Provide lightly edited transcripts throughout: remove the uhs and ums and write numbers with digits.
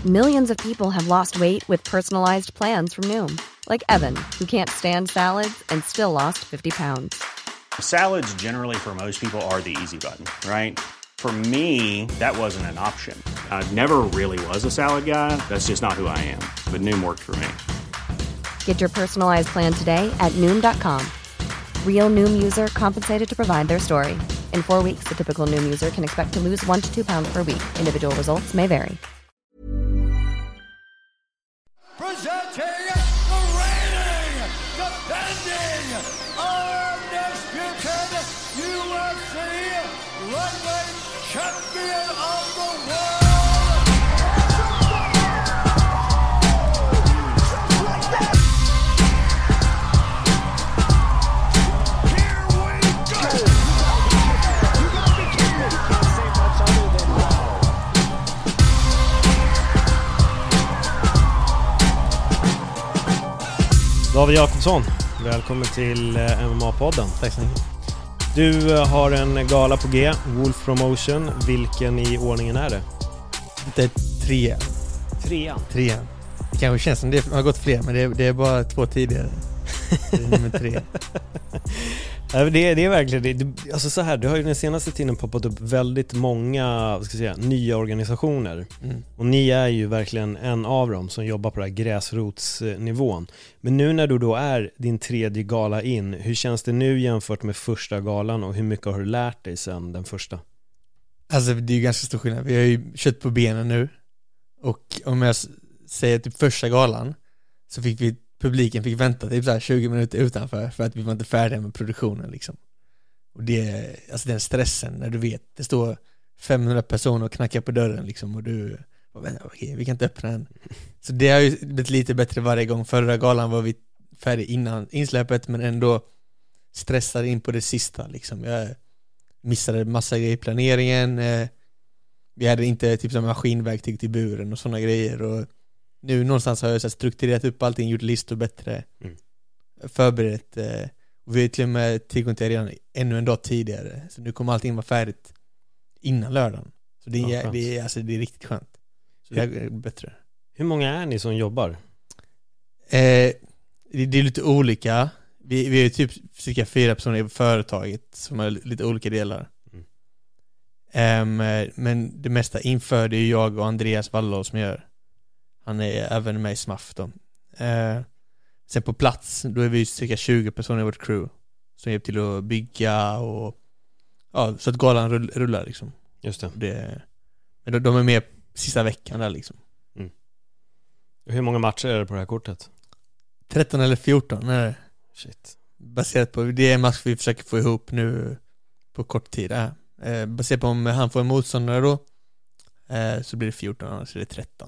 Millions of people have lost weight with personalized plans from Noom. Like Evan, who can't stand salads and still lost 50 pounds. Salads generally for most people are the easy button, right? For me, that wasn't an option. I never really was a salad guy. That's just not who I am. But Noom worked for me. Get your personalized plan today at Noom.com. Real Noom user compensated to provide their story. In 4 weeks, the typical Noom user can expect to lose 1 to 2 pounds per week. Individual results may vary. Presenting the reigning, defending, undisputed UFC lightweight champion of the world. Here we go. You gotta be kidding me. You can't say much other than wow. David Jakobsson, välkommen till MMA-podden. Tack så mycket. Du har en gala på G, Wolf Promotion. Vilken i ordningen är det? Det är trean. Det kanske känns som det har gått fler, men det är bara 2 tidigare. Det är nummer 3. Det är verkligen det. Alltså så här, det har ju den senaste tiden poppat upp väldigt många, vad ska jag säga, nya organisationer. Och ni är ju verkligen en av dem som jobbar på den här gräsrotsnivån. Men nu när du då är din 3:e gala in, hur känns det nu jämfört med första galan och hur mycket har du lärt dig sedan den första? Alltså det är ju ganska stor skillnad. Vi har ju kött på benen nu. Och om jag säger typ första galan så fick publiken fick vänta typ så här 20 minuter utanför för att vi var inte färdiga med produktionen liksom. Och det, alltså den stressen när du vet, det står 500 personer och knackar på dörren liksom och du, okej, vi kan inte öppna den. Så det har ju blivit lite bättre varje gång. Förra galan var vi färdiga innan insläppet men ändå stressade in på det sista liksom. Jag missade massa grejer i planeringen. Vi hade inte typ som maskinverktyg till buren och sådana grejer och nu någonstans har jag så strukturerat upp allting, gjort listor bättre, förberett och vi har till och med tillgång till redan ännu en dag tidigare. Så nu kommer allting vara färdigt innan lördagen. Så det är riktigt skönt. Så det är bättre. Hur många är ni som jobbar? Det är lite olika. Vi är typ cirka 4 personer i företaget som har lite olika delar. Men det mesta inför det är jag och Andreas Wallå som gör. Han är även med i SMAF då. Sen på plats, då är vi cirka 20 personer i vårt crew som hjälper till att bygga och ja, så att galan rullar liksom. Just det. Men de är med sista veckan där liksom. Hur många matcher är det på det här kortet? 13 eller 14 är det. Shit. Baserat på, det är en match vi försöker få ihop nu på kort tid. Baserat på om han får en motståndare då så blir det 14, annars är det 13.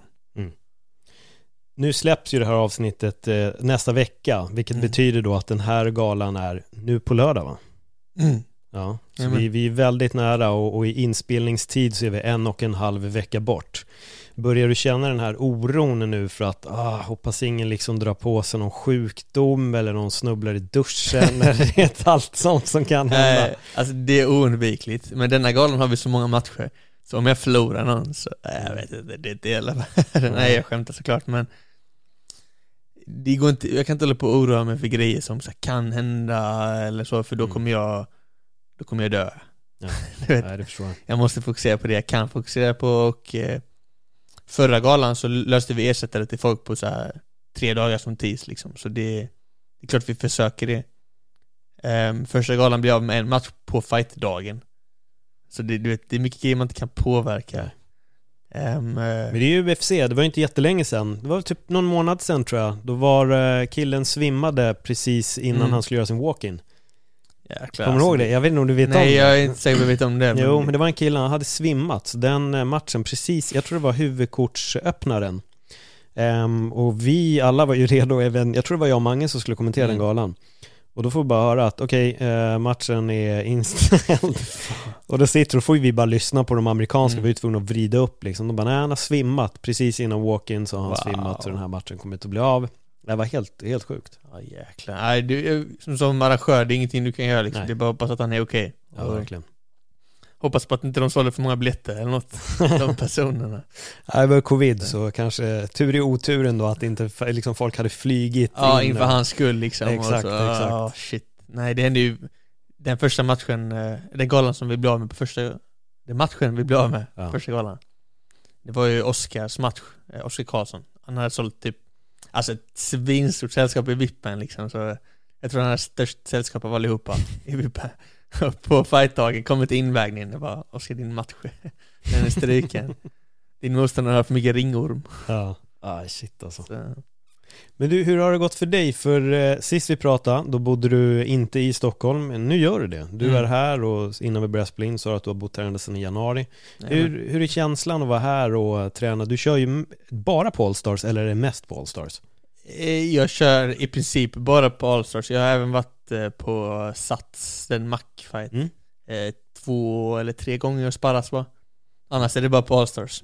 Nu släpps ju det här avsnittet nästa vecka, vilket betyder då att den här galan är nu på lördag, va? Ja, så vi är väldigt nära och i inspelningstid så är vi 1,5 vecka bort. Börjar du känna den här oron nu för att hoppas ingen liksom drar på sig någon sjukdom eller någon snubblar i duschen eller det är allt sånt som kan hända? Alltså det är oundvikligt, men denna galan har vi så många matcher så om jag förlorar någon så jag vet inte, det är del av nej, jag skämtar såklart, men det går inte, jag kan inte hålla på och oroa mig för grejer som så kan hända eller så, för då kommer jag dö. Ja. Nej, det förstår jag. Jag måste fokusera på det jag kan fokusera på och förra galan så löste vi ersättare till folk på så här 3 dagar som tids liksom, så det är klart vi försöker det. Första galan blev av med en match på fightdagen. Så det är mycket grejer man inte kan påverka. Men det är ju UFC, det var inte jättelänge sedan. Det var typ någon månad sedan tror jag. Då var killen svimmade precis innan han skulle göra sin walk-in. Kommer du ihåg det? Jag vet inte om du vet om det. Nej, jag är inte säker på att jag vet om det. Jo, men det var en kille, han hade svimmat. Så den matchen precis, jag tror det var huvudkortsöppnaren. Och vi alla var ju redo, även, jag tror det var jag och Mange som skulle kommentera den galan. Och då får vi bara höra att matchen är inställd. Och då får vi bara lyssna på de amerikanska. Vi är tvungna att vrida upp liksom. De bara, nej, han har svimmat precis innan walk-in, så har han svimmat, så den här matchen kommer inte att bli av. Det var helt sjukt. Ja, jäklar. Nej, som arrangör, det är ingenting du kan göra liksom. Det är bara hoppas att han är okej. Ja, verkligen. Hoppas på att inte de sålde för många biljetter eller något, de personerna. Det var covid, så kanske tur i oturen då att inte liksom folk hade flygit Ja, in inför hans skull liksom. Exakt, och så, exakt. Shit. Nej, det hände ju den första matchen, den galan som vi blev av med på första, den matchen vi blev av med första galan. Det var ju Oscars match, Oscar Karlsson. Han hade sålt typ, alltså ett svinstort sällskap i Vippen liksom, så jag tror han hade störst sällskap av allihopa i Vippen. På fightdagen kom till invägningen, det var Oscar, din match, den är stryken. Din motståndare har för mycket ringorm. Ja, shit alltså. Så. Men du, hur har det gått för dig? För sist vi pratade, då bodde du inte i Stockholm, men nu gör du det. Du är här, och innan vi började spela in så att du har bott här ända sedan i januari. Hur är känslan att vara här och träna? Du kör ju bara på All-Stars, eller är det mest på All-Stars? Jag kör i princip bara på All-Stars. Jag har även varit på Sats, den Mac-fight 2 eller 3 gånger och sparras va. Annars är det bara på All-Stars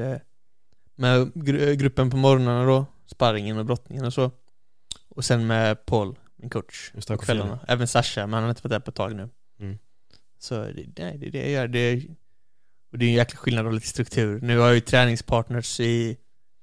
med gruppen på morgonen då, sparringen och brottningen och så. Och sen med Paul, min coach, på kvällarna. Även Sasha, men han har inte varit där på ett tag nu. Så det är det jag gör. Och det är en jäkla skillnad och lite struktur. Nu har jag ju träningspartners i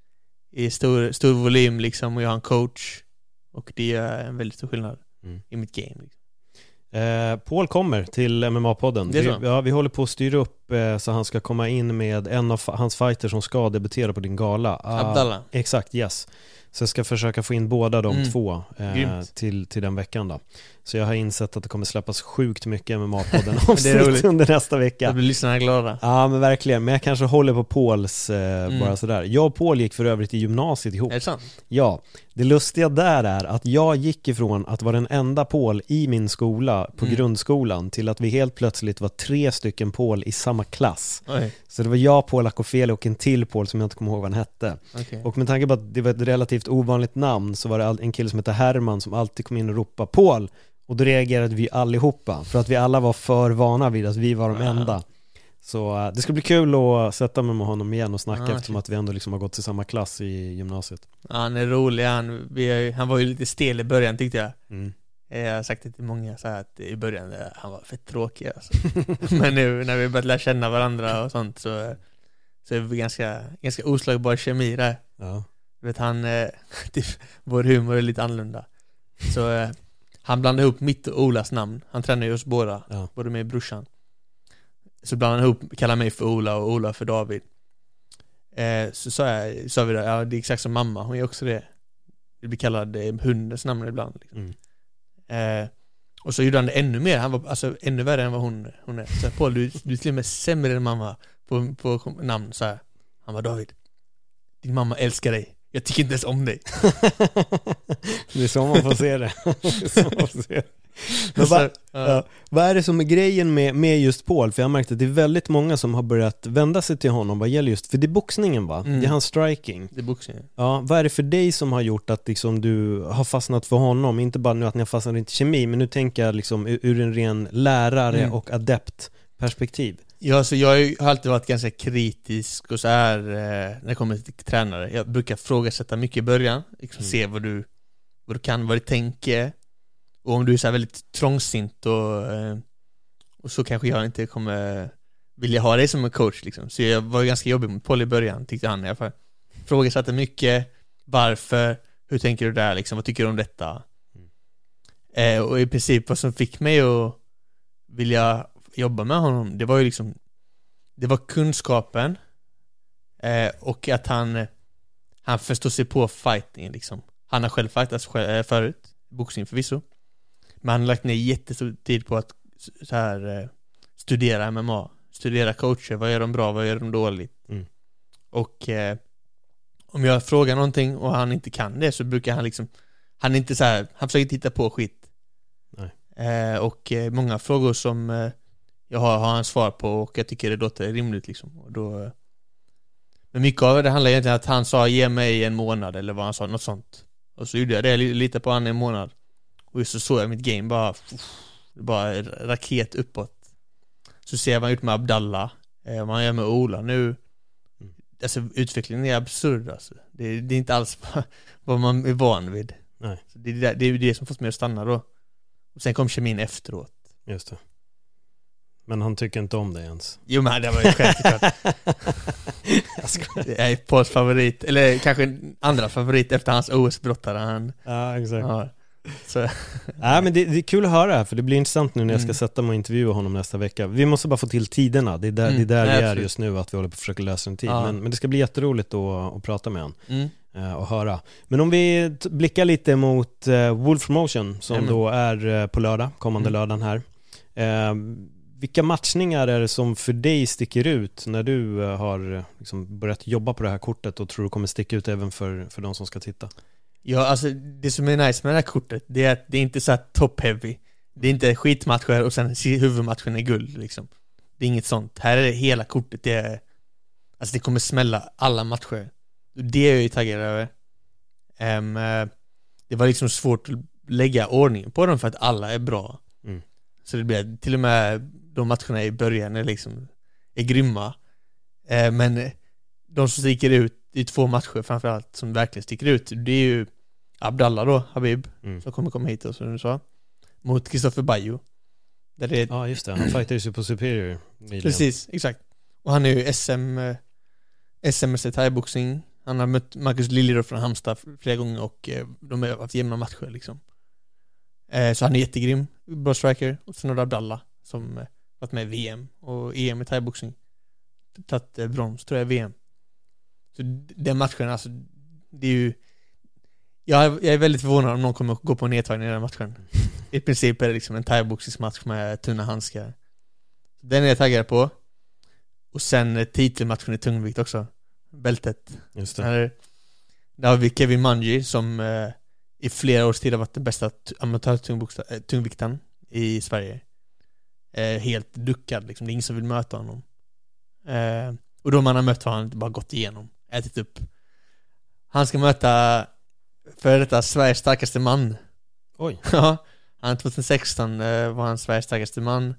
stor volym liksom, och jag har en coach, och det är en väldigt stor skillnad i mitt game liksom. Paul kommer till MMA-podden. Vi håller på att styra upp så han ska komma in med en av hans fighters som ska debutera på din gala. Abdallah. Exakt, yes. Så jag ska försöka få in båda de två till den veckan då. Så jag har insett att det kommer släppas sjukt mycket MMA-podden avsnitt under nästa vecka. Jag blir lyssnarna glada. Ja, men verkligen. Men jag kanske håller på Pauls bara sådär. Jag och Paul gick för övrigt i gymnasiet ihop. Är det sant? Ja, det lustiga där är att jag gick ifrån att vara den enda Paul i min skola på grundskolan till att vi helt plötsligt var 3 stycken Paul i samma klass. Oj. Så det var jag, Paul Akofeli och en till Paul som jag inte kommer ihåg vad han hette. Okay. Och med tanke på att det var ett relativt ovanligt namn så var det en kille som hette Herman som alltid kom in och ropade Paul. Och då reagerade vi allihopa för att vi alla var för vana vid att vi var de enda. Så det ska bli kul att sätta mig med honom igen och snacka eftersom att vi ändå liksom har gått till samma klass i gymnasiet. Ja, han är rolig. Han var ju lite stel i början tyckte jag. Jag har sagt det till många så här att i början han var fett tråkig alltså. Men nu när vi börjat lära känna varandra och sånt så är vi ganska oslagbar kemi där. Ja. Du vet, typ, vår humor är lite annorlunda. Så han blandade ihop mitt och Olas namn. Han tränar ju oss båda, både med brorsan. Så blandade han ihop, kallar mig för Ola och Ola för David. Så sa vi det, ja det är exakt som mamma, hon är också det. Det blir kallad hundens namn ibland liksom. Och så gjorde han det ännu mer. Han var alltså ännu värre än vad hon är. Så Paul, du är till och med sämre än mamma på namn så här. Han var David, din mamma älskar dig. Jag tycker inte ens om dig. Det är så man får se det. Men vad är det som är grejen med just Paul? För jag har märkt att det är väldigt många som har börjat vända sig till honom vad gäller just, för det är boxningen va? Det är hans striking. Det är boxningen. Ja, vad är det för dig som har gjort att liksom, du har fastnat för honom? Inte bara nu att ni har fastnat i kemi, men nu tänker jag liksom, ur en ren lärare och adept perspektiv. Ja, så jag har alltid varit ganska kritisk och så här när det kommer till tränare. Jag brukar frågasätta mycket i början, liksom se vad du kan, vad du tänker. Och om du är så här väldigt trångsint och så kanske jag inte kommer vilja ha dig som en coach liksom. Så jag var ganska jobbig mot Paul i början, tyckte han i alla fall. Frågasatte mycket, varför, hur tänker du där liksom, vad tycker du om detta? Och i princip vad som fick mig att vilja jobba med honom, det var ju liksom, det var kunskapen och att han förstår sig på fighting liksom. Han har själv fightats förut, boxning förvisso, men han har lagt ner jättestor tid på att så här, studera MMA, studera coacher, vad gör de bra, vad gör de dåligt. Och om jag frågar någonting och han inte kan det, så brukar han liksom, han är inte så här, han försöker titta på skit. Och många frågor som jag har han svar på, och jag tycker det låter rimligt liksom. Och då, men mycket av det handlar egentligen att han sa ge mig en månad, eller vad han sa, något sånt. Och så gjorde jag det, lite på han en månad. Och så såg jag mitt game bara raket uppåt. Så ser jag vad han gjort med Abdallah, vad han gör med Ola nu. Alltså utvecklingen är absurd alltså. Det är inte alls vad man är van vid. Nej. Så det är det som fått mig att stanna då. Och sen kom kemin efteråt. Just det. Men han tycker inte om det ens. Jo, men det var ju självklart. Jag skojar. Jag är Pauls favorit, eller kanske en andra favorit efter hans OS-brottare. Ja, exakt. Ja, så. Ja, men det är kul att höra, för det blir intressant nu när jag ska sätta mig och intervjua honom nästa vecka. Vi måste bara få till tiderna. Det är där vi är just nu, att vi håller på att försöka lösa en tid. Ja. Men det ska bli jätteroligt att prata med honom och höra. Men om vi blickar lite mot Wolf Promotion som då är på lördag, kommande lördagen här. Vilka matchningar är det som för dig sticker ut när du har liksom börjat jobba på det här kortet och tror du kommer sticka ut även för de som ska titta? Ja, alltså det som är nice med det här kortet, det är att det är inte så här top-heavy. Det är inte skitmatcher och sen huvudmatchen är guld liksom. Det är inget sånt. Här är det hela kortet, det är, alltså det kommer smälla alla matcher. Det är jag ju taggad över. Det var liksom svårt att lägga ordning på dem för att alla är bra. Så det blir till och med de matcherna i början är liksom är grymma. Men de som sticker ut i 2 matcher framförallt som verkligen sticker ut, det är ju Abdallah då, Habib, som kommer komma hit och som du sa, mot Christopher Bayo. Där det är... Ja, just det. Han fightades ju på Superior. Precis, exakt. Och han är ju SMS i thai-boxning. Han har mött Marcus Liljeroth från Halmstad flera gånger och de har haft jämna matcher liksom. Så han är jättegrym, bra striker. Och sen har du Abdallah som varit med i VM och EM i thai-boxning. Tagit brons, tror jag, VM. Så den matchen, alltså, det är ju... Jag är väldigt förvånad om någon kommer att gå på en nedtagning i den matchen. I princip är det liksom en thai-boxningsmatch med tunna handskar. Den är jag taggad på. Och sen titelmatchen i tungvikt också. Bältet. Just det. Där har vi Kevin Manji som i flera års tid har varit den bästa amatörtungvikten i Sverige. Helt duckad liksom. Det är ingen som vill möta honom. Och då man har mött har han bara gått igenom. Ätit upp. Han ska möta för detta Sveriges starkaste man. Oj. Ja. Han 2016 var han Sveriges starkaste man.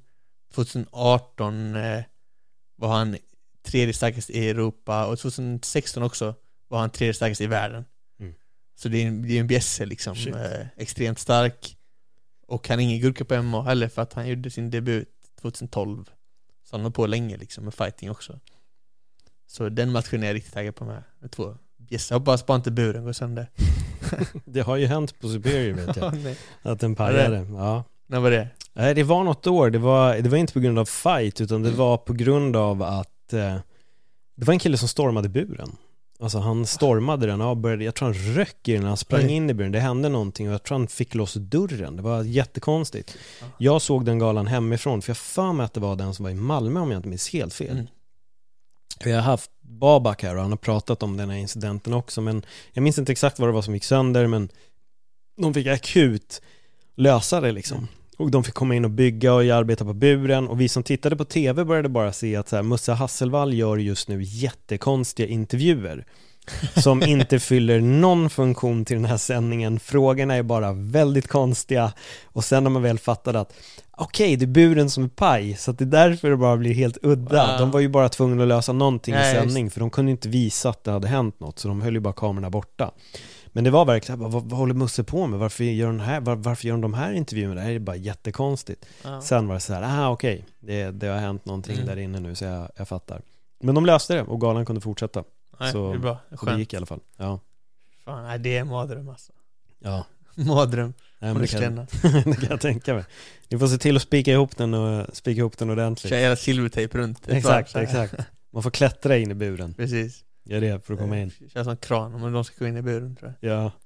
2018 var han tredje starkast i Europa. Och 2016 också var han tredje starkast i världen. Så det är en bjässe liksom. Extremt stark. Och han är ingen gurka på MMA heller, för att han gjorde sin debut 2012. Så han har på länge liksom med fighting också. Så den matchen är jag riktigt taggad på med 2 bjässe. Jag hoppas bara inte buren går sönder. Det har ju hänt på Superior, vet jag. Att den pajade. Ja. När var det? Nej, det var något år. Det var inte på grund av fight, utan det var på grund av att det var en kille som stormade buren. Alltså han stormade den och började, jag tror han röck i den, han sprang in i buren. Det hände någonting och jag tror han fick loss dörren. Det var jättekonstigt. Jag såg den galan hemifrån, för jag för mig att det var den som var i Malmö, om jag inte minns helt fel. Jag har haft Babak här och han har pratat om den här incidenten också, men jag minns inte exakt vad det var som gick sönder, men de fick akut lösa det liksom. Och de fick komma in och bygga och arbeta på buren. Och vi som tittade på tv började bara se att så här, Musse Hasselvall gör just nu jättekonstiga intervjuer som inte fyller någon funktion till den här sändningen. Frågorna är bara väldigt konstiga. Och sen har man väl fattat att okej, det är buren som är paj, så att det är därför det bara blir helt udda. Wow. De var ju bara tvungna att lösa någonting i sändning, för de kunde inte visa att det hade hänt något, så de höll ju bara kamerorna borta. Men det var verkligen, vad håller Musse på med? Varför gör de här intervjuerna? Det här är bara jättekonstigt. Sen var det så här, okej, det har hänt någonting där inne nu, så jag fattar. Men de löste det och galan kunde fortsätta. Nej, så det är bra. det gick i alla fall. Ja. Fan, nej, det är mardröm alltså. Ja. Mardröm. Nej, men det kan jag tänka mig. Ni får se till att spika ihop den ordentligt. Kör era silvertejp runt. Exakt. Man får klättra in i buren. Precis. Gör det för att komma in. Kör som kran om de ska gå in i buren, tror jag. Ja.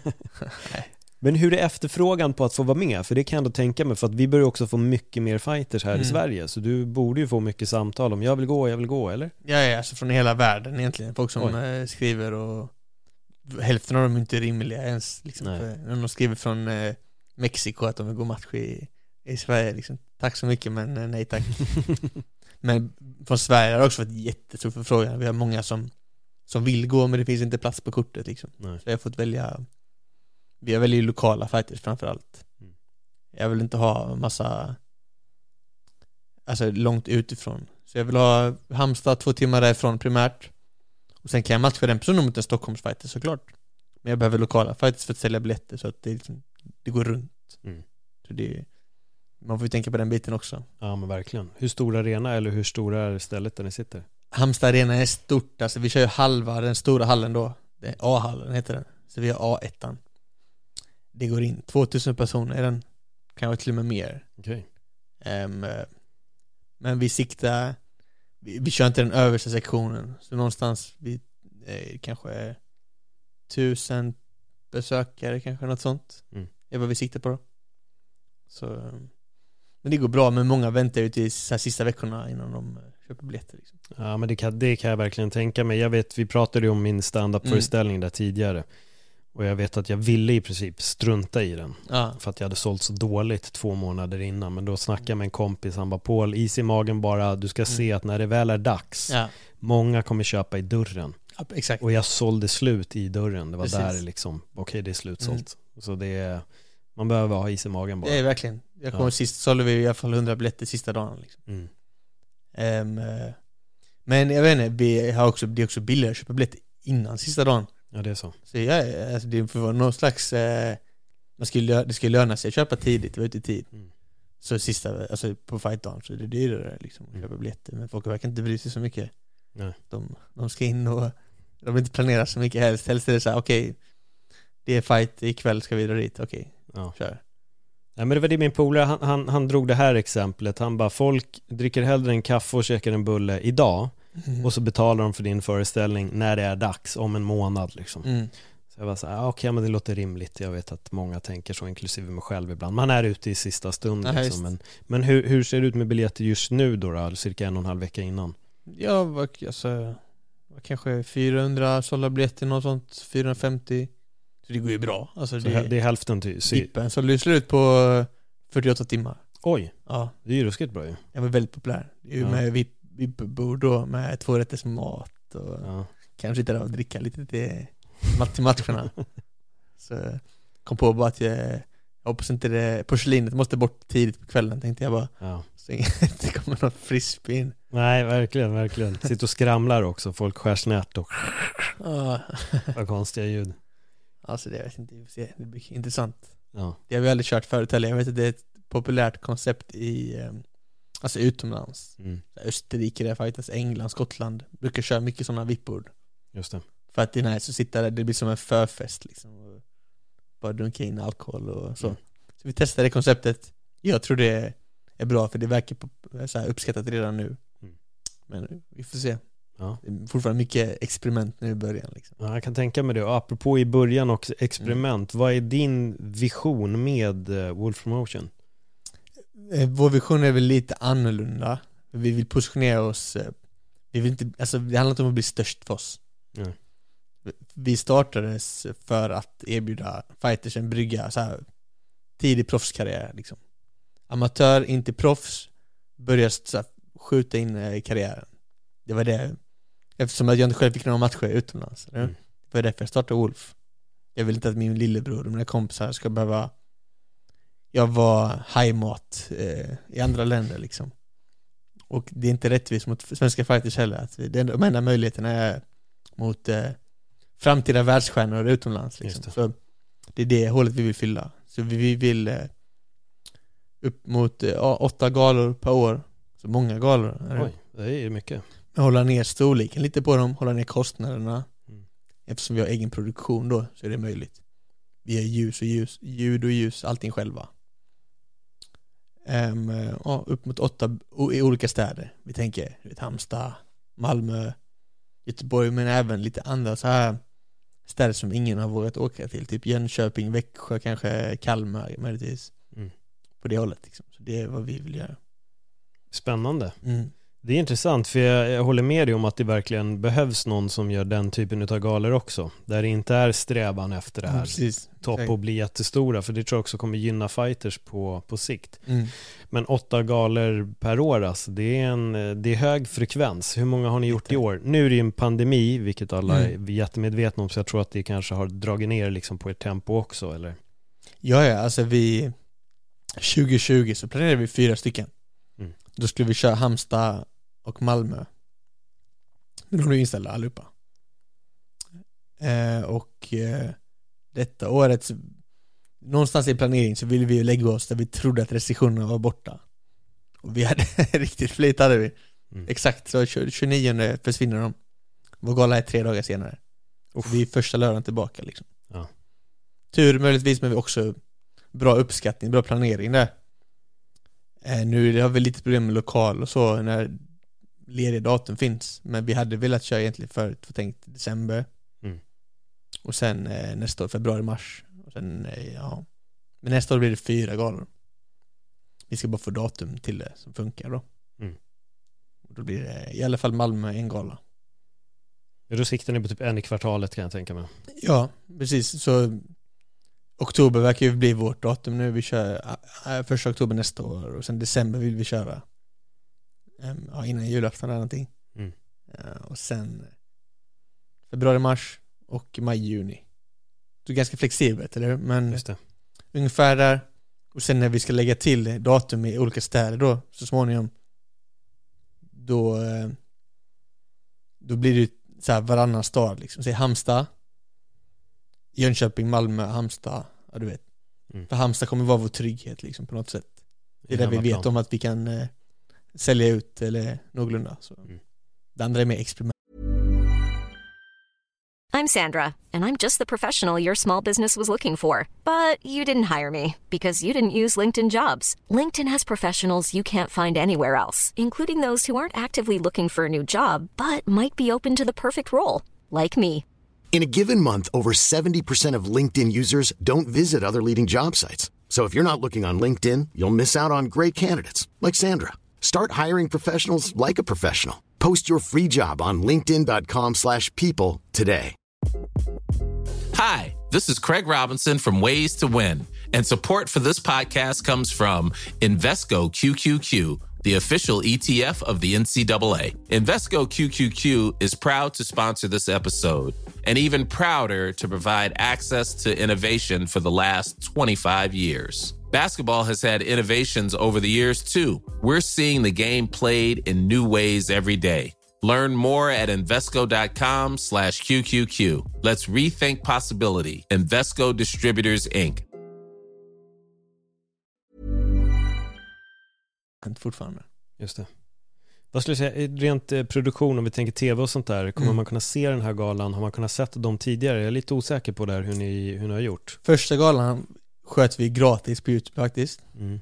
Men hur är efterfrågan på att få vara med? För det kan jag ändå tänka mig, för att vi börjar också få mycket mer fighters här i Sverige. Så du borde ju få mycket samtal om jag vill gå, eller? Ja, alltså från hela världen egentligen. Folk som skriver, och hälften av dem är inte rimliga ens. Liksom, när de skriver från Mexiko att de vill gå match i Sverige. Liksom. Tack så mycket, men nej tack. Men från Sverige har det också varit jättestor förfrågan. Vi har många som vill gå, men det finns inte plats på kortet liksom. Så jag har fått välja. Vi väljer ju lokala fighters framförallt. Jag vill inte ha massa långt utifrån. Så jag vill ha Halmstad 2 timmar därifrån primärt. Och sen kan jag matcha den personen mot en Stockholmsfighter såklart. Men jag behöver lokala fighters för att sälja biljetter, så att det går runt. Så det man får ju tänka på den biten också. Ja, men verkligen. Hur stor arena eller hur stora är stället där ni sitter? Halmstad arena är stort, alltså vi kör ju halva den stora hallen då. Det är A-hallen heter den. Så vi har A1. Det går in 2000 personer i den. Kanske till och med mer. Okej. Men vi siktar, vi kör inte den översta sektionen. Så någonstans vid kanske 1000 besökare, kanske något sånt. Det är vad vi siktar på då. Så, men det går bra, men många väntar ju till så här sista veckorna innan de köper biljetter liksom. Ja, men det kan jag verkligen tänka mig. Jag vet, vi pratade ju om min stand-up-föreställning där tidigare. Och jag vet att jag ville i princip strunta i den. Ja. För att jag hade sålt så dåligt 2 månader innan. Men då snackade jag med en kompis, han bara, Paul, is i magen bara. Du ska se att när det väl är dags, många kommer köpa i dörren. Ja, exakt. Och jag sålde slut i dörren. Det var Precis. där det liksom, okej, det är slutsålt. Så det är, man behöver ha is i magen bara. Det är verkligen. Jag kommer sist, sålde vi i alla fall 100 biljetter sista dagen liksom. Men jag vet inte, det är också billigare att köpa biljetter innan sista dagen. Ja, det är så. Så alltså det får vara någon slags det skulle löna sig att köpa tidigt, vara ute i tid. Så sista, alltså på fightdagen så är det dyrare liksom att köpa biljetter. Men folk verkar inte bry sig så mycket. Nej. De ska in och de vill inte planera så mycket helst. Helst är det så här, okej, det är fight ikväll, ska vi dra dit, okej, kör. Ja, men det var det min polare, han drog det här exemplet. Han bara, folk dricker hellre en kaffe och käkar en bulle idag och så betalar de för din föreställning när det är dags, om en månad liksom. Så jag var så här, okej, men det låter rimligt. Jag vet att många tänker så, inklusive mig själv ibland. Man är ute i sista stund liksom. Men hur ser det ut med biljetter just nu då? Cirka 1,5 vecka innan? Ja, alltså kanske 400 sålda biljetter, något sånt, 450. Så det går ju bra. Alltså det är hälften till Dippen, så det slut på 48 timmar. Oj, ja. Det är ju ruskigt bra ju. Jag var väldigt populär. Det är ju med VIP-bord då, med 2 rätters mat och kanske sitta där och dricka lite till matcherna. Så kom på bara att jag hoppas inte det porslinet måste bort tidigt på kvällen, tänkte jag bara. Så det kommer något frisbee in. Nej, verkligen. Sitter och skramlar också, folk skär snärt och vad konstiga ljud. Alltså det, jag vet inte, det blir intressant. Ja. Det har vi aldrig kört förut heller. Jag vet att det är ett populärt koncept i alltså utomlands. Österrike, där fightas, England, Skottland brukar köra mycket sådana vippbord. Just det. För att det är nice att sitta där, det blir som en förfest liksom, och bara dunka in alkohol och så. Så vi testar det konceptet. Jag tror det är bra, för det verkar så här uppskattat redan nu. Men vi får se. Ja. Det är fortfarande mycket experiment nu i början liksom. Ja, jag kan tänka mig det. Och apropå i början också experiment, vad är din vision med Wolf Promotion? Vår vision är väl lite annorlunda. Vi vill positionera oss, vi vill inte, alltså det handlar inte om att bli störst för oss. Vi startades för att erbjuda fighters en brygga så här, tidig proffskarriär liksom. Amatör, inte proffs, börjar så här, skjuta in i karriären. Det var det. Eftersom jag inte själv fick några matcher utomlands. Det var därför jag startade Wolf. Jag vill inte att min lillebror och mina kompisar ska behöva vara hajmat i andra länder liksom. Och det är inte rättvist mot svenska fighters heller. Att de enda möjligheterna är mot framtida världsstjärnor utomlands liksom. Så det är det hålet vi vill fylla. Så vi vill upp mot 8 galor per år. Så många galor. Oj, det är mycket. Hålla ner storleken lite på dem, hålla ner kostnaderna. Eftersom vi har egen produktion då, så är det möjligt. Vi gör ljud och ljus, allting själva. Upp mot 8 i olika städer. Vi tänker Halmstad, Malmö, Göteborg, men även lite andra så här städer som ingen har vågat åka till. Typ Jönköping, Växjö, kanske Kalmar möjligtvis. På det hållet liksom. Så det är vad vi vill göra. Spännande. Det är intressant, för jag håller med dig om att det verkligen behövs någon som gör den typen av galor också. Där det inte är strävan efter det här topp och bli jättestora. För det tror jag också kommer gynna fighters på sikt. Men 8 galor per år, alltså, det är hög frekvens. Hur många har ni gjort i år? Nu är det ju en pandemi, vilket alla är jättemedvetna om. Så jag tror att det kanske har dragit ner liksom på ert tempo också, eller? Ja, alltså 2020 så planerade vi 4 stycken. Då skulle vi köra Halmstad och Malmö. Men de är inställda allihopa. Och detta året någonstans i planering så ville vi ju lägga oss där vi trodde att restriktionerna var borta. Och vi hade riktigt flit hade vi. Exakt, så 29 försvinner de. Vår gala är 3 dagar senare. Och vi är första lördagen tillbaka liksom. Ja. Tur möjligtvis, men vi också bra uppskattning, bra planering där. Nu har vi lite problem med lokal och så när lediga datum finns. Men vi hade velat köra egentligen för tänkt december. Och sen nästa år, februari, mars. Och sen, men nästa år blir det 4 galor. Vi ska bara få datum till det som funkar då. Och då blir det i alla fall Malmö 1 gala. Ja, då siktar ni på typ 1 i kvartalet kan jag tänka mig. Ja, precis. Så oktober verkar ju bli vårt datum nu. Vi kör 1 oktober nästa år. Och sen december vill vi köra innan julafton eller någonting. Och sen februari, mars och maj, juni. Det är ganska flexibelt, eller hur? Men Just det. ungefär där. Och sen när vi ska lägga till datum i olika städer då, så småningom, då blir det så här varannan stad liksom. Säg Halmstad, Jönköping, Malmö, Halmstad, ja du vet. För Halmstad kommer vara vår trygghet liksom på något sätt. Det är där vi vet om att vi kan sälja ut eller någorlunda. Så. Det andra är mer experiment. I'm Sandra, and I'm just the professional your small business was looking for. But you didn't hire me because you didn't use LinkedIn Jobs. LinkedIn has professionals you can't find anywhere else, including those who aren't actively looking for a new job, but might be open to the perfect role, like me. In a given month, over 70% of LinkedIn users don't visit other leading job sites. So if you're not looking on LinkedIn, you'll miss out on great candidates like Sandra. Start hiring professionals like a professional. Post your free job on linkedin.com/people today. Hi, this is Craig Robinson from Ways to Win, and support for this podcast comes from Invesco QQQ, the official ETF of the NCAA. Invesco QQQ is proud to sponsor this episode, and even prouder to provide access to innovation for the last 25 years. Basketball has had innovations over the years, too. We're seeing the game played in new ways every day. Learn more at Invesco.com/QQQ. Let's rethink possibility. Invesco Distributors, Inc. Fortfarande. Just det. Vad skulle jag säga, rent produktion, om vi tänker tv och sånt där, kommer man kunna se den här galan? Har man kunnat sett dem tidigare? Jag är lite osäker på där hur ni har gjort. Första galan sköt vi gratis på YouTube faktiskt.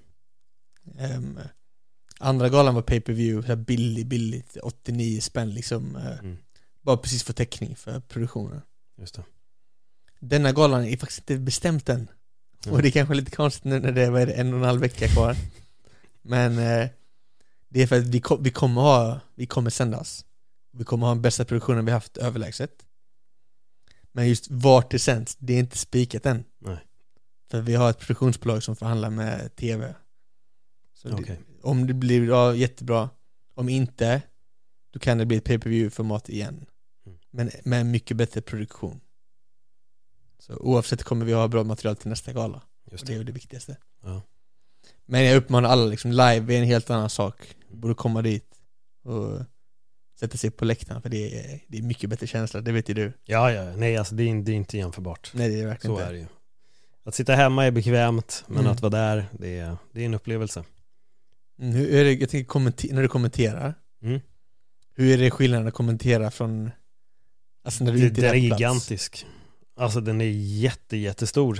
Andra galan var pay-per-view, så här billigt, 89 spänn liksom. Bara precis för täckning för produktionen. Just det. Denna galan är faktiskt inte bestämt än. Och det är kanske lite konstigt nu när det är 1,5 vecka kvar. Men det är för att vi kommer sändas. Vi kommer ha den bästa produktionen vi haft överlägset. Men just vart det sänds, det är inte spikat än. Nej. För vi har ett produktionsbolag som förhandlar med tv. Så om det blir jättebra. Om inte, då kan det bli ett pay-per-view-format igen. Men med mycket bättre produktion. Så oavsett kommer vi ha bra material till nästa gala. Just det. Och det är det viktigaste. Ja. Men jag uppmanar alla, liksom, live är en helt annan sak. Borde komma dit och sätta sig på läktaren, för det är mycket bättre känsla, det vet ju du. Ja, nej alltså det är inte jämförbart. Nej, det är verkligen så inte. är det ju. Att sitta hemma är bekvämt, men att vara där, det är en upplevelse. Hur är det, jag tänker när du kommenterar, hur är det skillnaden att kommentera från, alltså när du inte är den är plats? gigantisk. Alltså den är jättestor.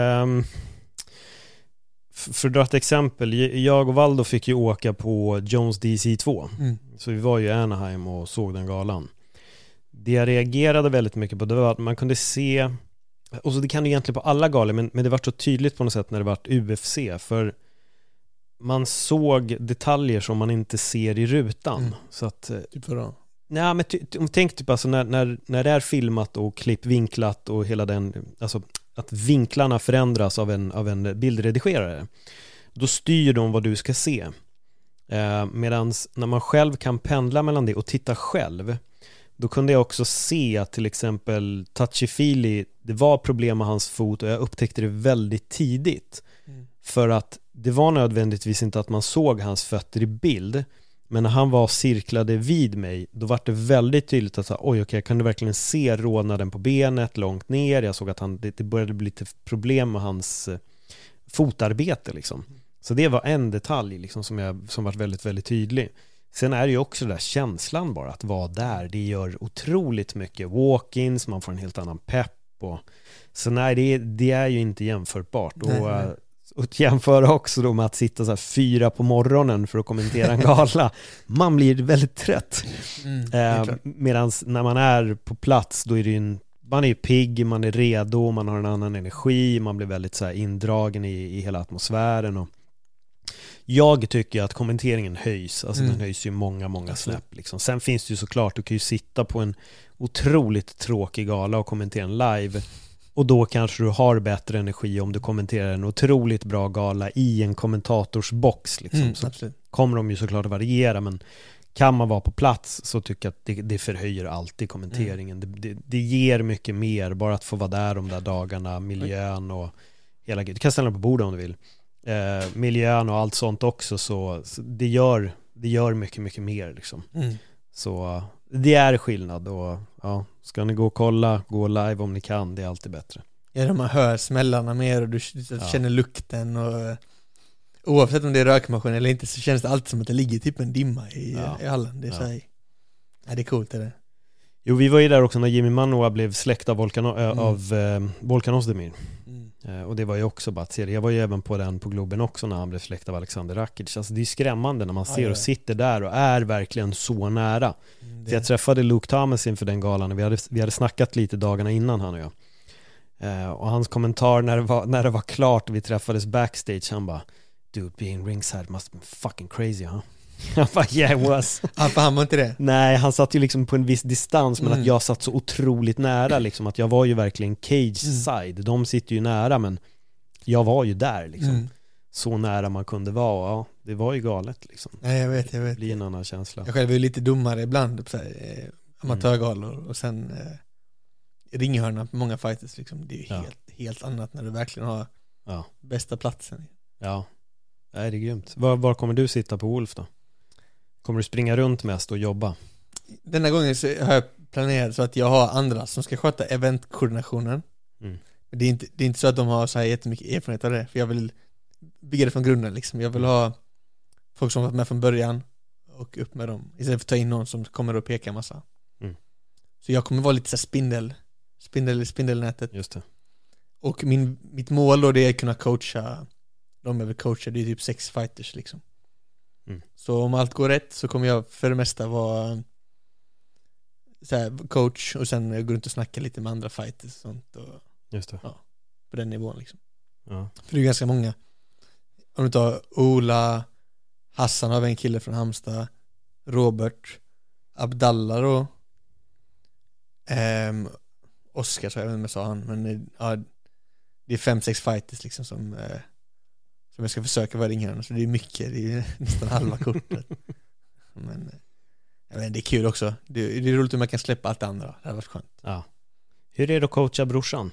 För att dra ett exempel, jag och Valdo fick ju åka på Jones DC2. Så vi var ju i Anaheim och såg den galan. Det jag reagerade väldigt mycket på, det var att man kunde se, och så det kan ju egentligen på alla galor, men det var så tydligt på något sätt när det var UFC, för man såg detaljer som man inte ser i rutan. Så att, typ vadå? Nej, men tänk typ alltså när det är filmat och klippvinklat och hela den, alltså att vinklarna förändras av en bildredigerare, då styr de vad du ska se. Medan när man själv kan pendla mellan det och titta själv, då kunde jag också se att till exempel Touchy-Feely, det var problem med hans fot, och jag upptäckte det väldigt tidigt. För att det var nödvändigtvis inte att man såg hans fötter i bild, men när han var cirklade vid mig, då var det väldigt tydligt att jag kunde verkligen se rodnaden på benet långt ner. Jag såg att det började bli lite problem med hans fotarbete liksom. Så det var en detalj liksom som var väldigt, väldigt tydlig. Sen är det ju också den där känslan bara att vara där. Det gör otroligt mycket walk-ins, man får en helt annan pepp. Så nej, det är ju inte jämförbart. Och att jämföra också då med att sitta så här 4 på morgonen för att kommentera en gala. Man blir väldigt trött. Medan när man är på plats, då är det ju man är ju pigg, man är redo, man har en annan energi, man blir väldigt så här indragen i hela atmosfären. Och jag tycker att kommenteringen höjs. Alltså den höjs ju många snäpp liksom. Sen finns det ju såklart, du kan ju sitta på en otroligt tråkig gala och kommentera en live. Och då kanske du har bättre energi om du kommenterar en otroligt bra gala i en kommentatorsbox liksom. Så kommer de ju såklart att variera, men kan man vara på plats så tycker jag att det förhöjer alltid kommenteringen. Det ger mycket mer bara att få vara där de där dagarna, miljön och hela grejen. Du kan ställa på bordet om du vill. Miljön och allt sånt också, så det gör mycket mer liksom. Så det är skillnad. Och ja, ska ni gå och kolla, gå live om ni kan, det är alltid bättre. Ja, man hör smällarna mer och du känner lukten, och oavsett om det är rökmaskin eller inte så känns det alltid som att det ligger typ en dimma i hallen. Det är så här, det är coolt är det. Jo, vi var ju där också när Jimmy Manoa blev släkt av Volkan Ozdemir. Och det var ju också bara att se det. Jag var ju även på den på Globen också när han blev släkt av Alexander Rakic. Alltså det är skrämmande när man ser och sitter där och är verkligen så nära. Så jag träffade Luke Thomas inför den galan och vi hade snackat lite dagarna innan, han och jag. Och hans kommentar när det var klart och vi träffades backstage, han bara, dude, being ringside must have been fucking crazy, huh? Jag bara, yeah, it was. Han var inte det? Nej, han satt ju liksom på en viss distans, men att jag satt så otroligt nära liksom, att jag var ju verkligen cage side. De sitter ju nära, men jag var ju där liksom. Så nära man kunde vara. Ja, det var ju galet liksom. Nej, jag vet. Det blir en annan känsla. Jag själv är ju lite dummare ibland på amatörgalor, och sen ringhörna på många fighters liksom. Det är ju helt annat när du verkligen har bästa platsen. Ja, det är grymt. Var kommer du sitta på Wolf då? Kommer du springa runt mest och jobba? Denna gången så har jag planerat så att jag har andra som ska sköta eventkoordinationen. Det är inte så att de har så här jättemycket erfarenhet av det, för jag vill bygga det från grunden liksom. Jag vill ha folk som varit med från början och upp med dem, istället för att ta in någon som kommer att peka en massa. Så jag kommer vara lite så här spindelnätet. Just det. Och mitt mål då, det är att kunna coacha de jag vill coacha, det är typ 6 fighters liksom. Så om allt går rätt så kommer jag för det mesta vara så här, coach, och sen gå runt och snacka lite med andra fighters och sånt, och just det. Ja, på den nivån liksom. Ja. För det är ganska många. Om du tar Ola, Hassan har vi en kille från Halmstad, Robert, Abdallah då, Oskar, så jag vet inte om jag sa han, men ja, det är 5-6 fighters liksom som jag ska försöka vara ringhörna, så det är mycket, det är nästan halva kortet. Men jag vet, det är kul också. Det är roligt om man kan släppa allt det andra. Det har varit skönt. Ja. Hur är det att coacha brorsan?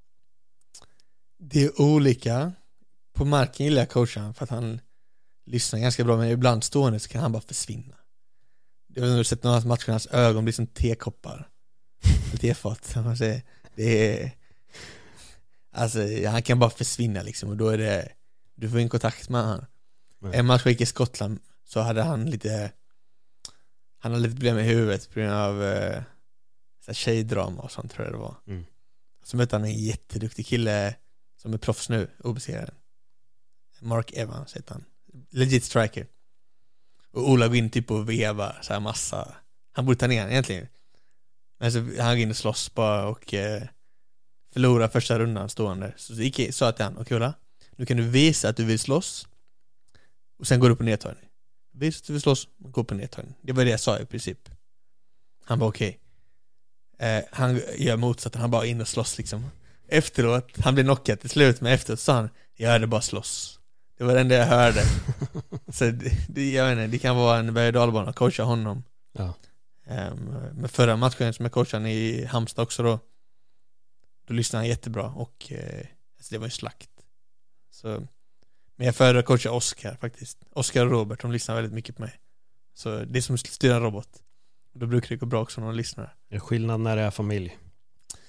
Det är olika. På marken gillar jag coachen för att han lyssnar ganska bra, men ibland stående så kan han bara försvinna. Jag vet inte om du har sett några matcher, hans ögon blir som tekoppar. Tefat. Det är alltså, han kan bara försvinna liksom, och då är det, du får in kontakt med han. En match gick i Skottland, så hade han lite problem i huvudet på grund av så här tjejdrama och sånt, tror jag det var. Så mötte han en jätteduktig kille som är proffs nu, obesegrad. Mark Evans heter han. Legit striker. Och Ola går in typ och vevar så här massa. Han borde ta ner han egentligen. Men så han går in och slåss bara och förlorar första rundan stående. Så sa till han, okej Ola, nu kan du visa att du vill slåss, och sen går du på nedtagning. Visa att du vill slåss, och gå på nedtagning. Det var det jag sa i princip. Han var okej. Han gör motsatsen, han bara in och slåss liksom. Efteråt, han blev knockad till slut, men efteråt sa han, jag hörde bara slåss. Det var det enda jag hörde. Så jag vet inte, det kan vara en berg- och dalbana att coacha honom. Ja. Men förra matchen som jag coachade i Halmstad också då lyssnade han jättebra, och alltså det var ju slakt. Så, men jag föredrar coacha Oskar faktiskt. Oskar och Robert, de lyssnar väldigt mycket på mig. Så det är som att styra en robot. Då brukar det gå bra också när de lyssnar. Är det skillnad när det är familj?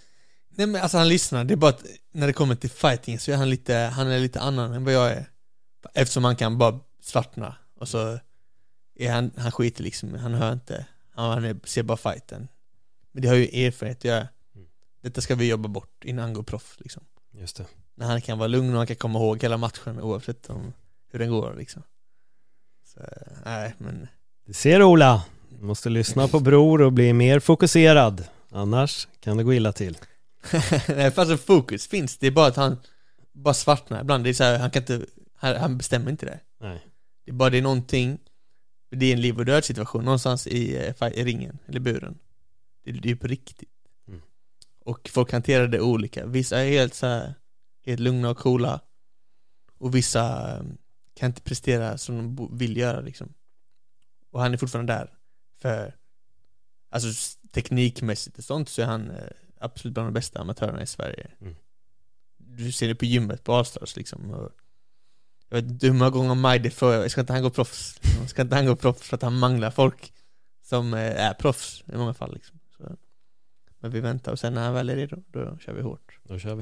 Nej men alltså han lyssnar, det är bara att när det kommer till fighting så är han är lite annan än vad jag är. Eftersom han kan bara svartna och så är han skiter liksom, han hör inte, ser bara fighten. Men det har ju erfarenhet att göra. Detta ska vi jobba bort innan han går proffs liksom. Just det. När han kan vara lugn och han kan komma ihåg hela matchen oavsett hur den går liksom. Så, nej men... Du ser Ola, du måste lyssna på bror och bli mer fokuserad. Annars kan det gå illa till. Nej, fast fokus finns. Det är bara att han bara svartnar ibland. Det är så här, han bestämmer inte det. Nej. Det är någonting. Det är en liv och död situation någonstans i ringen eller buren. Det är ju på riktigt. Och folk hanterar det olika. Vissa är helt så här, helt lugna och coola. Och vissa kan inte prestera som de vill göra liksom. Och han är fortfarande där. För alltså teknikmässigt och sånt så är han absolut bland de bästa amatörerna i Sverige. Du ser det på gymmet på Allstars liksom. Och jag vet inte hur många gånger Majde för ska inte han gå proffs liksom. Ska inte han gå proffs för att han manglar folk som är proffs i många fall liksom. Så. Men vi väntar och sen när han väl är redo, då kör vi hårt. Då kör vi.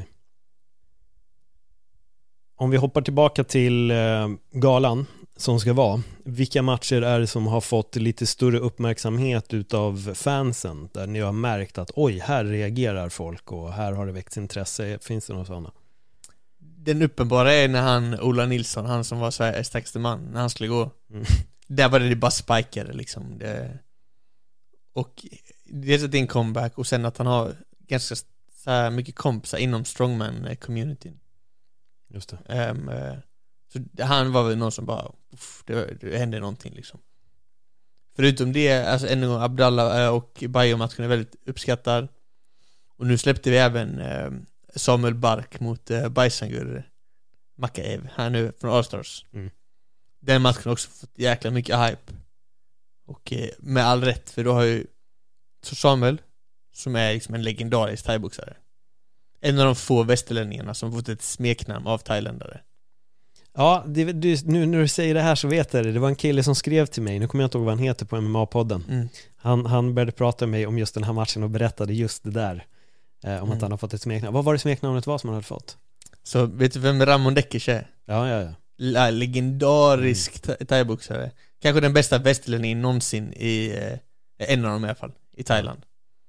Om vi hoppar tillbaka till galan som ska vara. Vilka matcher är det som har fått lite större uppmärksamhet utav fansen? Där ni har märkt att oj, här reagerar folk och här har det väckts intresse. Finns det några sådana? Den uppenbara är när Ola Nilsson, han som var Sveriges starkaste man, när han skulle gå. Där var det bara spikade liksom. Och dels att det är en comeback och sen att han har ganska så här mycket kompisar inom strongman-communityn. Just det. Så han var väl någon som bara det hände någonting liksom. Förutom det, alltså ännu en gång Abdallah och Bayo-matchen är väldigt uppskattad. Och nu släppte vi även Samuel Bark mot Baysangur Makaev här nu från Allstars. Den matchen har också fått jäkla mycket hype. Och med all rätt, för då har ju så Samuel, som är liksom en legendarisk thaiboxare, en av de få västerlänningarna som fått ett smeknamn av thailändare. Ja, nu när du säger det här så vet jag det. Det var en kille som skrev till mig, nu kommer jag inte ihåg vad han heter på MMA-podden. Han började prata med mig om just den här matchen och berättade just det där. Om att han har fått ett smeknamn. Vad var det smeknamnet var som han hade fått? Så vet du vem Ramon Dekkers är? Ja. Legendarisk thaiboxare. Kanske den bästa västerlänningen någonsin i en av dem i alla fall, i Thailand.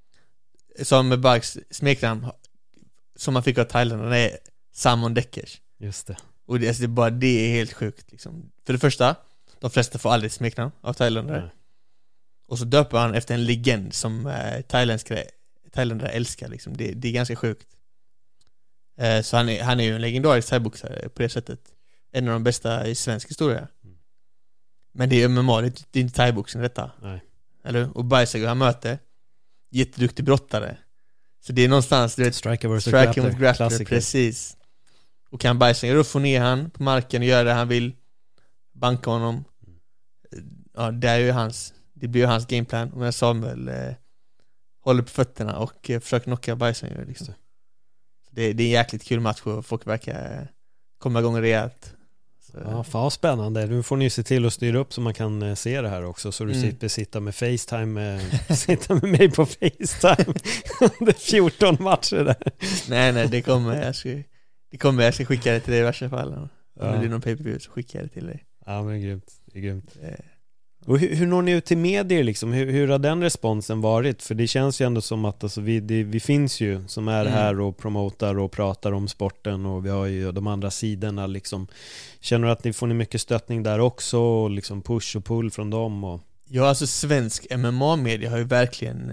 Som Barks smeknamn som man fick av Thailand är Samon Dekkers. Just det. Och det är helt sjukt liksom. För det första, de flesta får aldrig smeknamn av thailändare. Och så döper han efter en legend som thailändare älskar liksom. Det är ganska sjukt. Så han är ju en legendarisk thaiboxare på det sättet. En av de bästa i svensk historia. Men det är MMA, det är inte thaiboxning detta. Nej. Eller? Och Baysagur han möter jätteduktig brottare. Så det är någonstans, du vet, striker mot grappler, precis. Och kan Baysagur då få ner han på marken och göra det han vill, banka honom. Ja, det blir ju hans gameplan. Och när Samuel håller på fötterna och försöker knocka Baysagur liksom. Det är en jäkligt kul match och folk verkar komma igång rejält. Ja, fan spännande. Nu får ni se till att styra upp så man kan se det här också. Så du slipper sitta med FaceTime sitta med mig på FaceTime. Det är 14 matcher där. Nej, det kommer jag ska skicka det till dig i värsta fall. Om det blir någon pay-per-view så skickar jag det till dig. Ja, men det är grymt. Och hur når ni ut till medier liksom? Hur har den responsen varit? För det känns ju ändå som att alltså, vi finns ju som är här och promotar och pratar om sporten, och vi har ju de andra sidorna liksom. Känner du att ni får mycket stöttning där också och liksom push och pull från dem? Ja, alltså svensk MMA-media har ju verkligen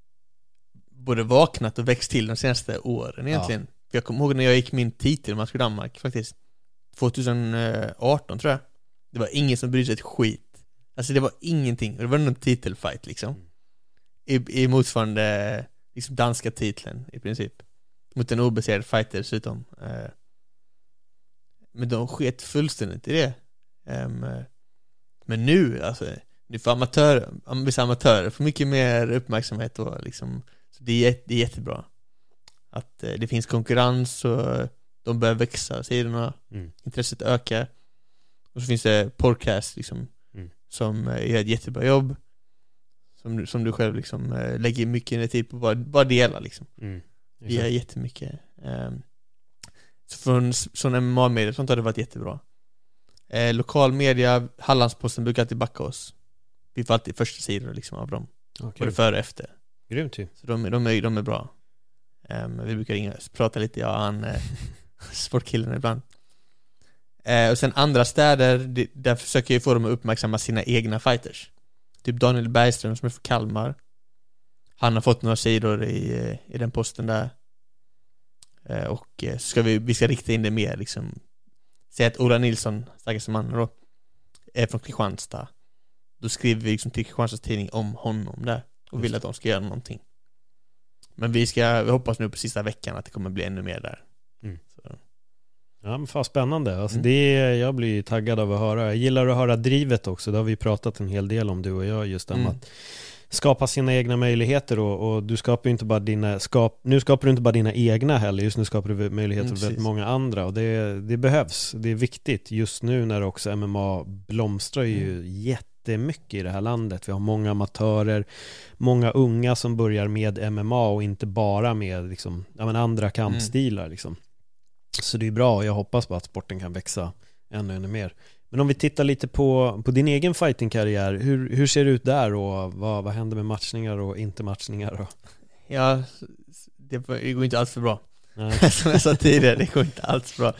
både vaknat och växt till de senaste åren egentligen. Ja. Jag kommer ihåg när jag gick min titelmatch i Danmark faktiskt 2018 tror jag. Det var ingen som brydde sig ett skit. Alltså det var ingenting. Och det var någon titelfight liksom. I motsvarande liksom danska titeln i princip. Mot en obesegrad fighter dessutom. Men de sket fullständigt i det. Men nu, alltså, nu får vissa amatörer får mycket mer uppmärksamhet och liksom, så det är jättebra. Att det finns konkurrens och de börjar växa sidorna. Intresset ökar. Och så finns det podcast liksom. Som gör ett jättebra jobb, som du själv liksom lägger mycket tid på bara dela liksom. via jättemycket. Så från MMA-medier sånt har det varit jättebra. Lokal media, Hallandsposten brukar alltid backa oss. Vi får alltid första sidor liksom av dem. Både före och efter. Grymt ju. Så de är bra. Vi brukar prata lite, han sportkillen ibland. Och sen andra städer, där försöker jag få dem att uppmärksamma sina egna fighters. Typ Daniel Bergström som är från Kalmar. Han har fått några sidor i den posten där. Och vi ska rikta in det mer liksom. Säg att Ola Nilsson, starkaste mannen då, är från Kristianstad. Då skriver vi liksom till Kristianstads tidning om honom där och vill att de ska göra någonting. Men vi hoppas nu på sista veckan att det kommer bli ännu mer där. Så. Ja, men fan spännande. Alltså jag blir taggad av att höra. Jag gillar att höra drivet också. Det har vi pratat en hel del om, du och jag, just om att skapa sina egna möjligheter och du skapar ju inte bara nu skapar du inte bara dina egna heller, just nu skapar du möjligheter för väldigt många andra och det behövs, det är viktigt just nu när också MMA blomstrar ju jättemycket i det här landet. Vi har många amatörer, många unga som börjar med MMA och inte bara med liksom, andra kampstilar liksom. Så det är bra och jag hoppas på att sporten kan växa ännu mer. Men om vi tittar lite på din egen fightingkarriär, hur ser det ut där och vad händer med matchningar och inte matchningar då? Ja, det går inte alls för bra. Som jag sa tidigare, det går inte alls bra.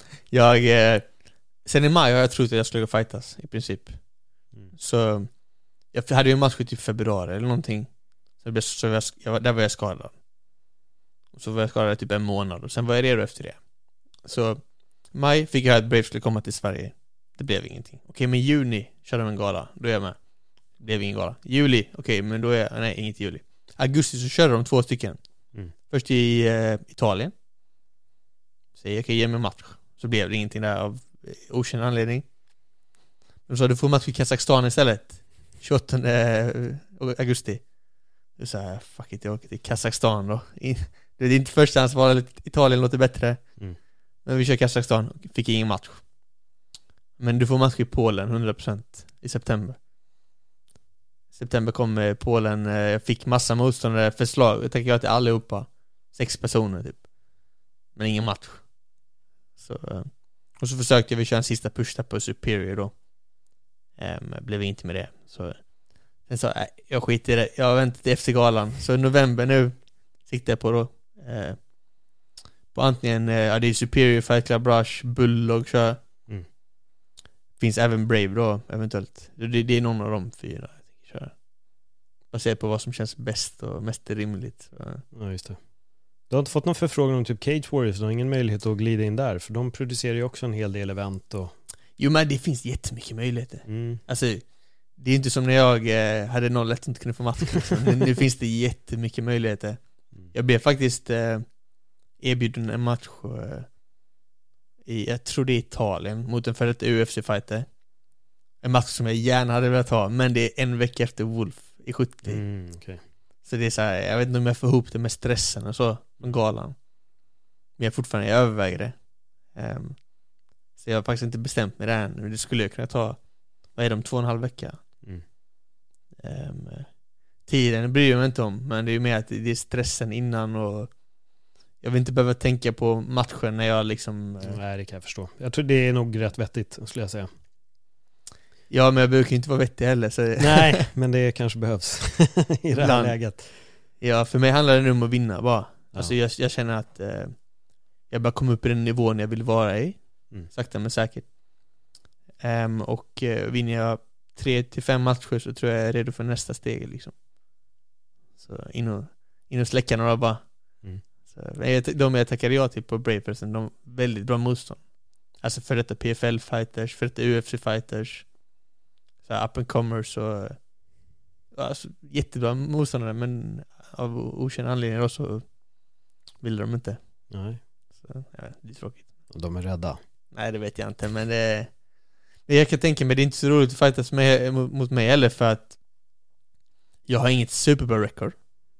Sen i maj har jag trott att jag skulle fightas i princip. Så jag hade ju en match i typ februari eller någonting. Där var jag skadad. Och så var jag skadad typ en månad och sen var jag redo efter det. Så maj fick jag att Brave skulle komma till Sverige. Det blev ingenting. Okej, men juni körde de en gala. Då är jag med. Det blev ingen gala. Juli, okej, men då är jag... Nej, inget juli. Augusti så körde de 2 stycken. Först i Italien. Så jag kan ge mig match. Så blev det ingenting där av okänd anledning. De sa, du får match i Kazakstan istället. 28 augusti. Du sa, fuck it, jag åker till Kazakstan då. Det är inte förstahandsvalet. Italien låter bättre. Men vi kör Kazakstan. Fick ingen match. Men du får match i Polen 100% i september. September kom Polen. Jag fick massa motståndare förslag. Jag tänker till allihopa. 6 personer typ. Men ingen match. Och så försökte vi köra en sista push på Superior då. Blev inte med det. Så sen sa jag skiter i det. Jag väntar till efter galan. Så i november nu siktar jag på då. På antingen det är Superior, Fight Club Rush, Bulldog kör. Finns även Brave då eventuellt. Det är någon av de 4 jag kör. Baserat på vad som känns bäst och mest rimligt. Ja, just det. Du har inte fått någon förfrågan om typ Cage Warriors? Du har ingen möjlighet att glida in där, för de producerar ju också en hel del event och... Jo, men det finns jättemycket möjligheter. Alltså, det är inte som när jag hade 0-1 och inte kunde få match. Nu finns det jättemycket möjligheter. Jag blev faktiskt erbjuden en match jag tror det är Italien mot en före detta UFC-fighter. En match som jag gärna hade velat ha, men det är en vecka efter Wolf i 70. Okay. Så det är så här, jag vet inte om jag får ihop det med stressen och så, med galan. Men jag överväger det. Så jag har faktiskt inte bestämt mig där än. Men det skulle jag kunna ta, vad är de, 2,5 vecka? Tiden bryr jag mig inte om, men det är ju mer att det är stressen innan och jag vill inte behöva tänka på matchen när jag liksom... Nej, det kan jag förstå. Jag tror det är nog rätt vettigt, skulle jag säga. Ja, men jag brukar inte vara vettig heller. Så... Nej, men det kanske behövs i det här läget. Ja, för mig handlar det nu om att vinna bara. Ja. Alltså jag känner att jag bara kommer upp i den nivån jag vill vara i. Sakta men säkert. Och vinner jag 3-5 matcher så tror jag är redo för nästa steg liksom. Så in och släcka några bara. De jag tackade jag till på Braversen, de väldigt bra motstånd. Alltså för detta PFL-fighters, för detta UFC-fighters, så up and comers och alltså, jättebra motståndare, men av okänd anledning då så vill de inte. Nej. Så, ja, det är tråkigt. De är rädda. Nej, det vet jag inte, men jag kan tänka mig det är inte så roligt att fightas mot mig heller, för att jag har inget superbra record.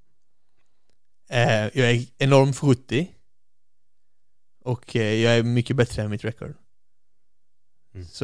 Jag är enorm 70 och jag är mycket bättre än mitt record. Så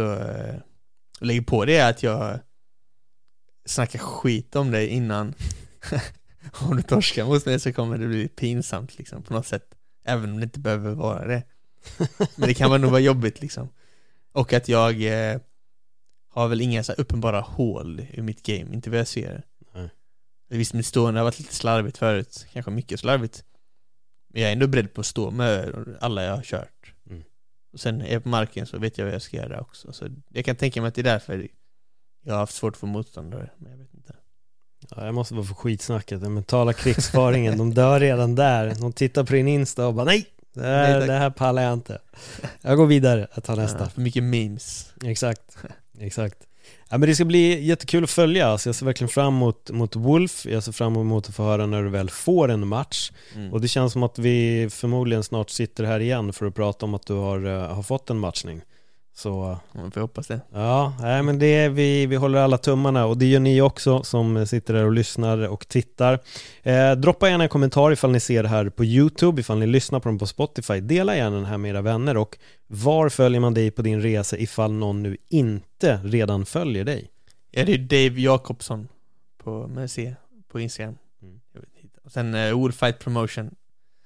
lägg på det att jag snackar skit om dig innan Om du torskar mot mig så kommer det bli pinsamt liksom, på något sätt. Även om det inte behöver vara det. Men det kan nog vara jobbigt liksom. Och att jag har väl inga så här uppenbara hål i mitt game. Inte vad jag ser. Nej. Visst, mitt stående har varit lite slarvigt förut. Kanske mycket slarvigt. Men jag är ändå beredd på att stå med alla jag har kört. Och sen är jag på marken så vet jag vad jag ska göra också. Så jag kan tänka mig att det är därför jag har haft svårt att få motståndare. Men jag vet inte. Ja, jag måste vara för skitsnacket. Den mentala krigsfaringen, de dör redan där. De tittar på din Insta och bara nej, det här pallar jag inte. Jag går vidare, jag tar nästa. För mycket memes. Exakt. Ja, men det ska bli jättekul att följa. Alltså jag ser verkligen fram mot Wolf. Jag ser fram emot att få höra när du väl får en match. Och det känns som att vi förmodligen snart sitter här igen för att prata om att du har fått en matchning. Så Man får hoppas det. ja, nej, men det är vi håller alla tummarna, och det gör ni också som sitter där och lyssnar och tittar. Droppa gärna en kommentar ifall ni ser det här på YouTube, ifall ni lyssnar på den på Spotify. Dela gärna den här med era vänner, och var följer man dig på din resa ifall någon nu inte redan följer dig? Ja, det är Dave Jakobsson med C på Instagram. Och sen Wolfight Promotion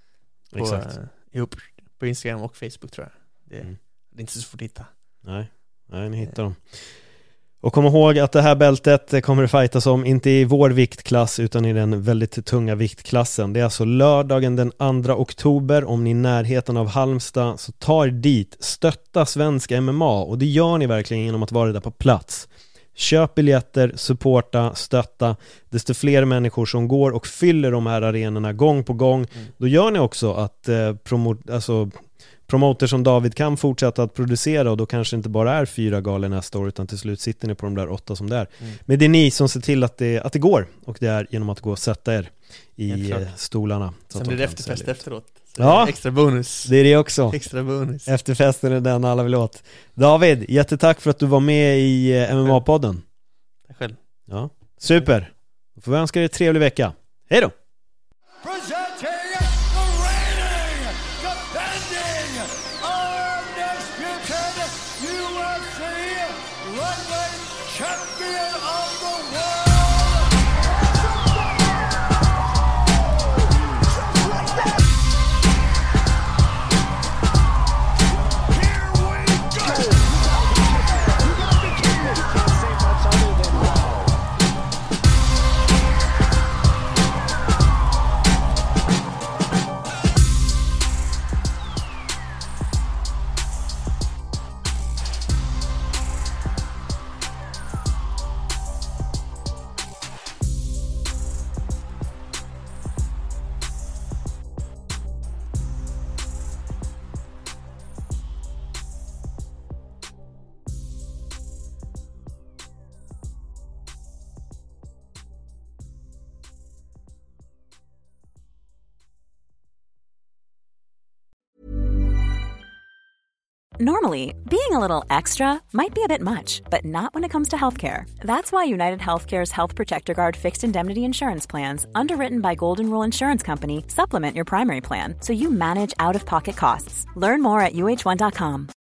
på Instagram och Facebook, tror jag. Det är inte så svårt att hitta. Nej, ni hittar dem. Och kom ihåg att det här bältet kommer det fightas om, inte i vår viktklass utan i den väldigt tunga viktklassen. Det är alltså lördagen den 2 oktober. Om ni är i närheten av Halmstad, så ta er dit, stötta svensk MMA, och det gör ni verkligen genom att vara där på plats. Köp biljetter, supporta, stötta. Desto fler människor som går och fyller de här arenorna gång på gång, då gör ni också att promoter som David kan fortsätta att producera, och då kanske inte bara är 4 galor nästa år, utan till slut sitter ni på de där 8 som det är. Men det är ni som ser till att det går, och det är genom att gå och sätta er i stolarna. Sen blir det efterfest efteråt. Så ja, extra bonus. Det är det också. Extra bonus. Efterfesten är den alla vill åt. David, jättetack för att du var med i MMA-podden. Tack själv. Ja, super. Då får vi önska dig en trevlig vecka. Hej då! Normally, being a little extra might be a bit much, but not when it comes to healthcare. That's why United Healthcare's Health Protector Guard fixed indemnity insurance plans, underwritten by Golden Rule Insurance Company, supplement your primary plan so you manage out-of-pocket costs. Learn more at uh1.com.